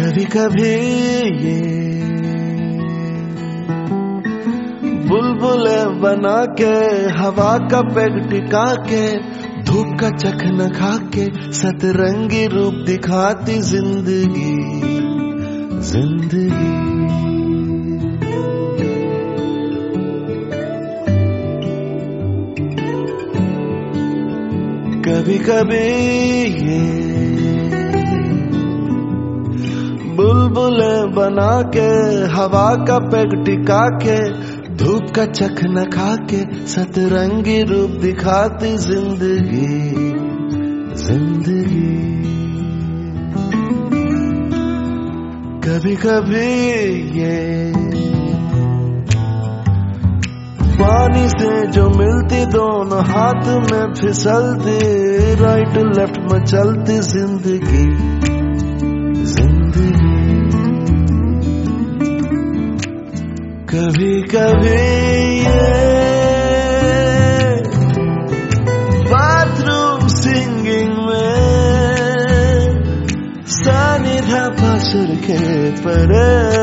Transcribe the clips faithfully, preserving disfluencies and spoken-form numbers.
कभी कभी ये बुलबुले बना के हवा का पेग टिका के धूप का चखना खा के सतरंगी रूप दिखाती जिंदगी जिंदगी। कभी कभी ये बुलबुले बना के हवा का पेग टिका के धूप का चखना खा के सतरंगी रूप दिखाती जिंदगी जिंदगी। कभी कभी ये पानी से जो मिलती दोनों हाथ में फिसलती राइट लेफ्ट में चलती जिंदगी जिंदगी। कभी कभी ये बाथरूम सिंगिंग में सानिध्या सुर के परे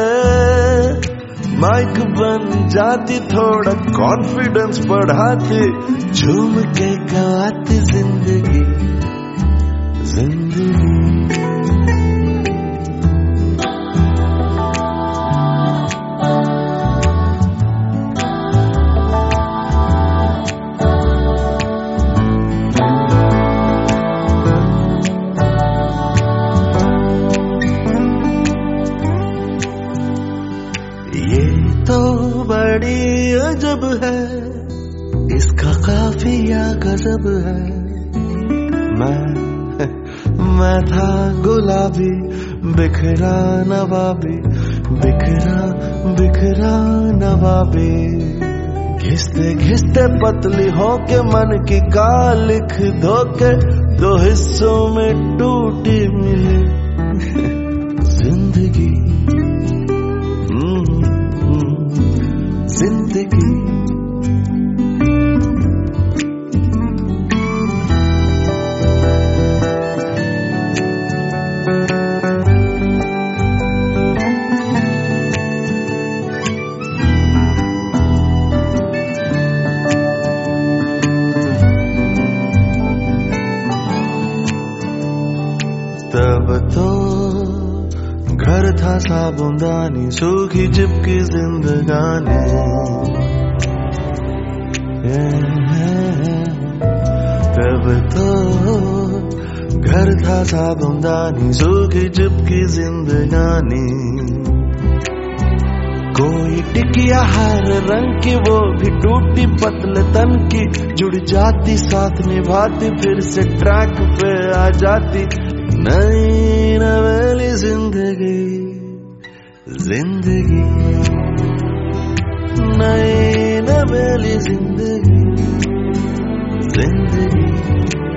माइक बन जाती थोड़ा कॉन्फिडेंस बढ़ाती झूम के गवाती जिंदगी जिंदगी। तो बड़ी अजब है इसका काफिया गजब है। मैं मैं था गुलाबी बिखरा नवाबी बिखरा बिखरा नवाबी। घिसते घिसते पतली होके मन की का लिख धोके दो हिस्सों में टूटी मिली जिंदगी जिंदगी। तब तो घर था साबुनदानी सूखी चिपकी जिंदगानी। तब तो घर था साबुनदानी सूखी चिपकी जिंदगानी। कोई टिकिया हर रंग की वो भी टूटी पतले तन की जुड़ जाती साथ निभाती फिर से ट्रैक पे आ जाती नई नवेली जिंदगी जिंदगी नई नवेली जिंदगी जिंदगी।